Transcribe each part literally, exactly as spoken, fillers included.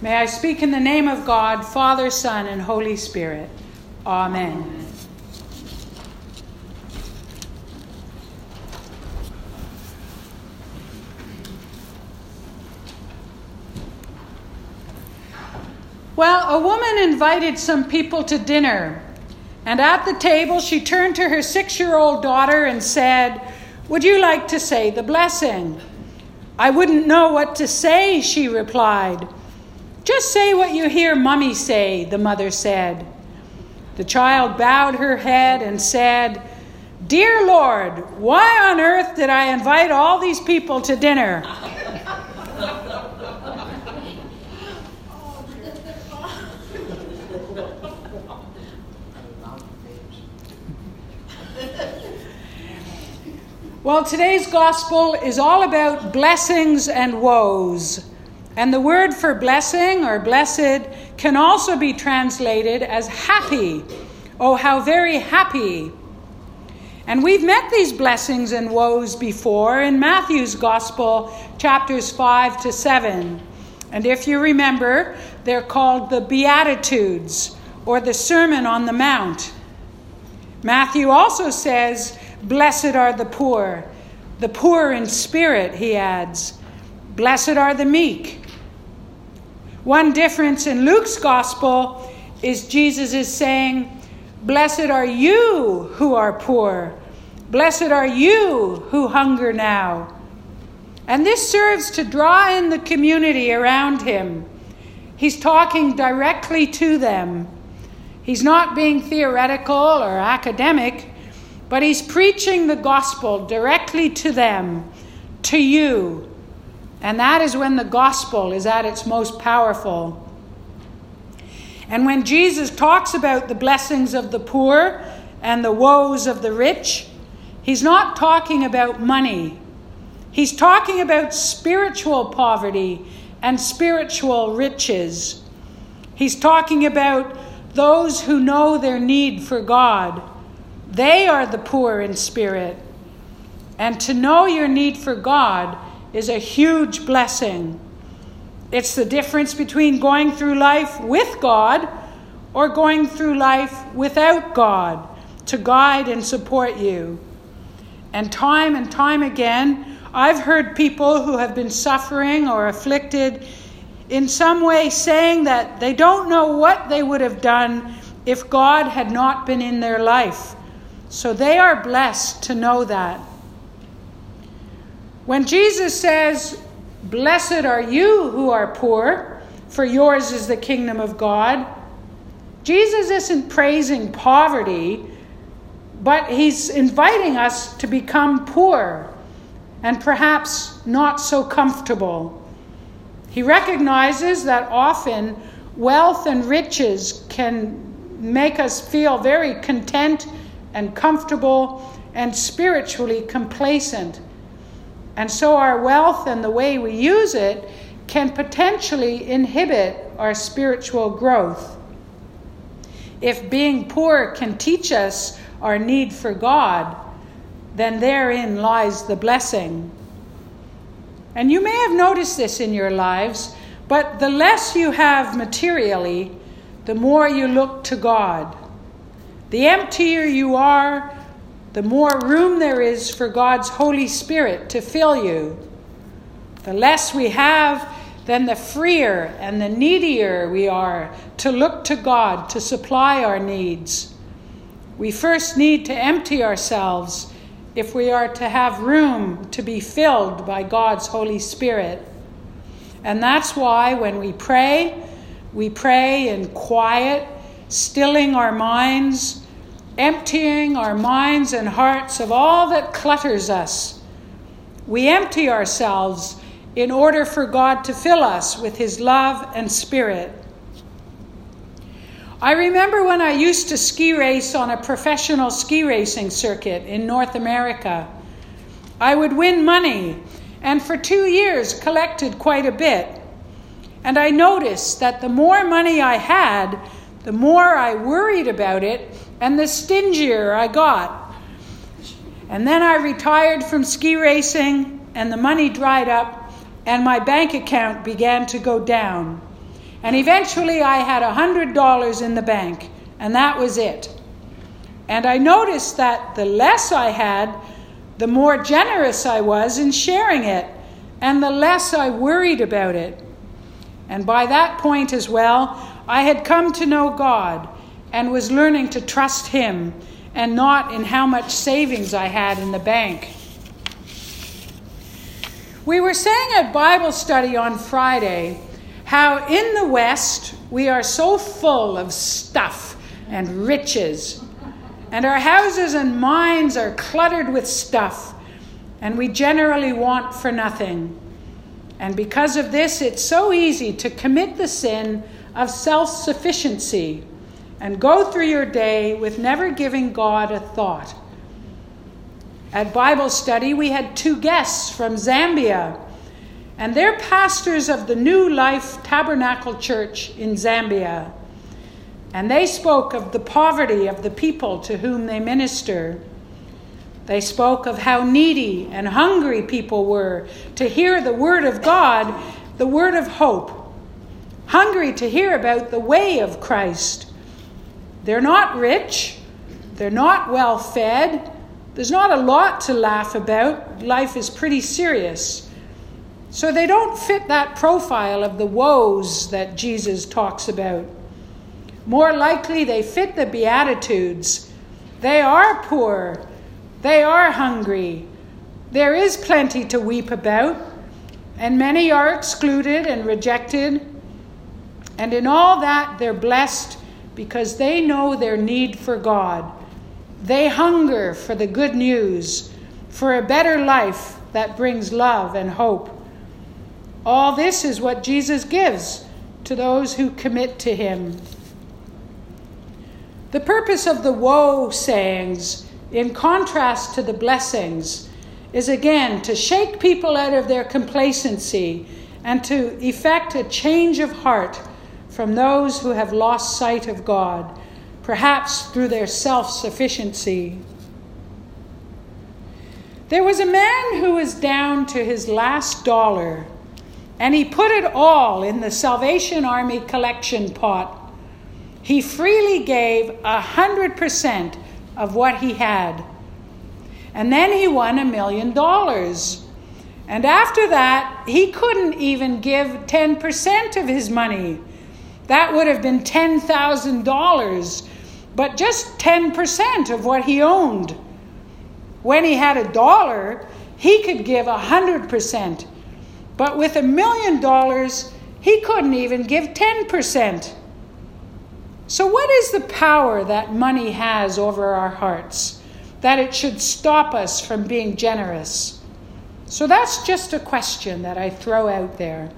May I speak in the name of God, Father, Son, and Holy Spirit. Amen. Well, a woman invited some people to dinner, and at the table she turned to her six-year-old daughter and said, "Would you like to say the blessing?" "I wouldn't know what to say," she replied. "Just say what you hear Mummy say," the mother said. The child bowed her head and said, "Dear Lord, why on earth did I invite all these people to dinner?" Well, today's gospel is all about blessings and woes. And the word for blessing or blessed can also be translated as happy. Oh, how very happy. And we've met these blessings and woes before in Matthew's gospel, chapters five to seven. And if you remember, they're called the Beatitudes or the Sermon on the Mount. Matthew also says, "Blessed are the poor, the poor in spirit," he adds. "Blessed are the meek." One difference in Luke's gospel is Jesus is saying, "Blessed are you who are poor. Blessed are you who hunger now." And this serves to draw in the community around him. He's talking directly to them. He's not being theoretical or academic, but he's preaching the gospel directly to them, to you. And that is when the gospel is at its most powerful. And when Jesus talks about the blessings of the poor and the woes of the rich, he's not talking about money. He's talking about spiritual poverty and spiritual riches. He's talking about those who know their need for God. They are the poor in spirit. And to know your need for God is a huge blessing. It's the difference between going through life with God or going through life without God to guide and support you. And time and time again, I've heard people who have been suffering or afflicted in some way saying that they don't know what they would have done if God had not been in their life. So they are blessed to know that. When Jesus says, "Blessed are you who are poor, for yours is the kingdom of God," Jesus isn't praising poverty, but he's inviting us to become poor and perhaps not so comfortable. He recognizes that often wealth and riches can make us feel very content and comfortable and spiritually complacent. And so our wealth and the way we use it can potentially inhibit our spiritual growth. If being poor can teach us our need for God, then therein lies the blessing. And you may have noticed this in your lives, but the less you have materially, the more you look to God. The emptier you are, the more room there is for God's Holy Spirit to fill you. The less we have, then the freer and the needier we are to look to God to supply our needs. We first need to empty ourselves if we are to have room to be filled by God's Holy Spirit. And that's why when we pray, we pray in quiet, stilling our minds, emptying our minds and hearts of all that clutters us. We empty ourselves in order for God to fill us with his love and spirit. I remember when I used to ski race on a professional ski racing circuit in North America. I would win money, and for two years collected quite a bit. And I noticed that the more money I had, the more I worried about it, and the stingier I got. And then I retired from ski racing, and the money dried up, and my bank account began to go down. And eventually I had one hundred dollars in the bank, and that was it. And I noticed that the less I had, the more generous I was in sharing it, and the less I worried about it. And by that point as well, I had come to know God and was learning to trust Him and not in how much savings I had in the bank. We were saying at Bible study on Friday how in the West we are so full of stuff and riches, and our houses and minds are cluttered with stuff, and we generally want for nothing. And because of this, it's so easy to commit the sin of self-sufficiency and go through your day with never giving God a thought. At Bible study, we had two guests from Zambia, and they're pastors of the New Life Tabernacle Church in Zambia. And they spoke of the poverty of the people to whom they minister. They spoke of how needy and hungry people were to hear the word of God, the word of hope. Hungry to hear about the way of Christ. They're not rich. They're not well fed. There's not a lot to laugh about. Life is pretty serious. So they don't fit that profile of the woes that Jesus talks about. More likely, they fit the Beatitudes. They are poor. They are hungry. There is plenty to weep about, and many are excluded and rejected. And in all that, they're blessed because they know their need for God. They hunger for the good news, for a better life that brings love and hope. All this is what Jesus gives to those who commit to Him. The purpose of the woe sayings, in contrast to the blessings, is again to shake people out of their complacency and to effect a change of heart from those who have lost sight of God, perhaps through their self-sufficiency. There was a man who was down to his last dollar, and he put it all in the Salvation Army collection pot. He freely gave a hundred percent of what he had. And then he won a million dollars. And after that, he couldn't even give ten percent of his money. That would have been ten thousand dollars, but just ten percent of what he owned. When he had a dollar, he could give a hundred percent. But with a million dollars, he couldn't even give ten percent. So what is the power that money has over our hearts, that it should stop us from being generous? So that's just a question that I throw out there.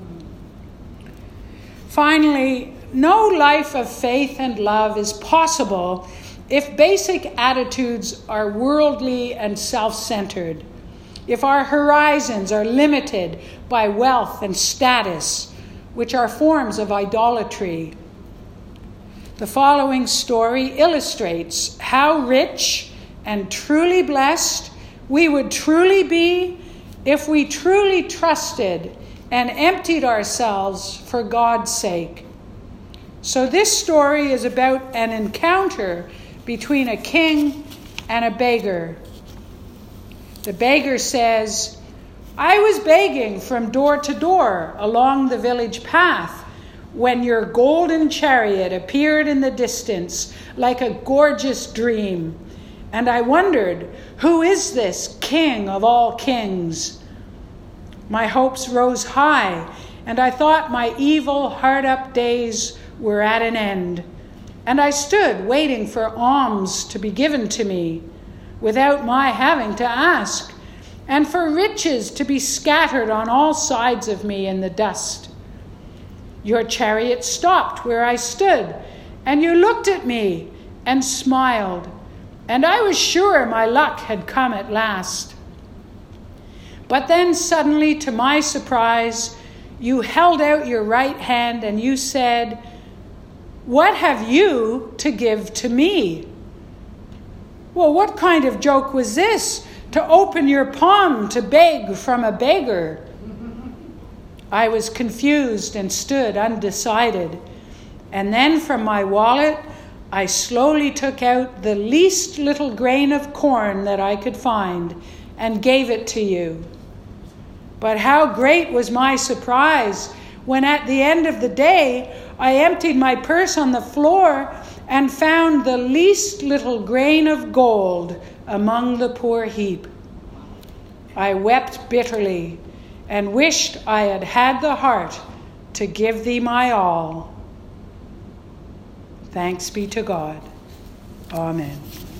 Finally, no life of faith and love is possible if basic attitudes are worldly and self-centered, if our horizons are limited by wealth and status, which are forms of idolatry. The following story illustrates how rich and truly blessed we would truly be if we truly trusted and emptied ourselves for God's sake. So this story is about an encounter between a king and a beggar. The beggar says, "I was begging from door to door along the village path when your golden chariot appeared in the distance like a gorgeous dream. And I wondered, who is this King of all kings? My hopes rose high, and I thought my evil, hard-up days were at an end. And I stood waiting for alms to be given to me, without my having to ask, and for riches to be scattered on all sides of me in the dust. Your chariot stopped where I stood, and you looked at me and smiled, and I was sure my luck had come at last. But then suddenly, to my surprise, you held out your right hand and you said, 'What have you to give to me?' Well, what kind of joke was this, to open your palm to beg from a beggar? I was confused and stood undecided. And then from my wallet, I slowly took out the least little grain of corn that I could find and gave it to you. But how great was my surprise when at the end of the day, I emptied my purse on the floor and found the least little grain of gold among the poor heap. I wept bitterly and wished I had had the heart to give thee my all. Thanks be to God. Amen.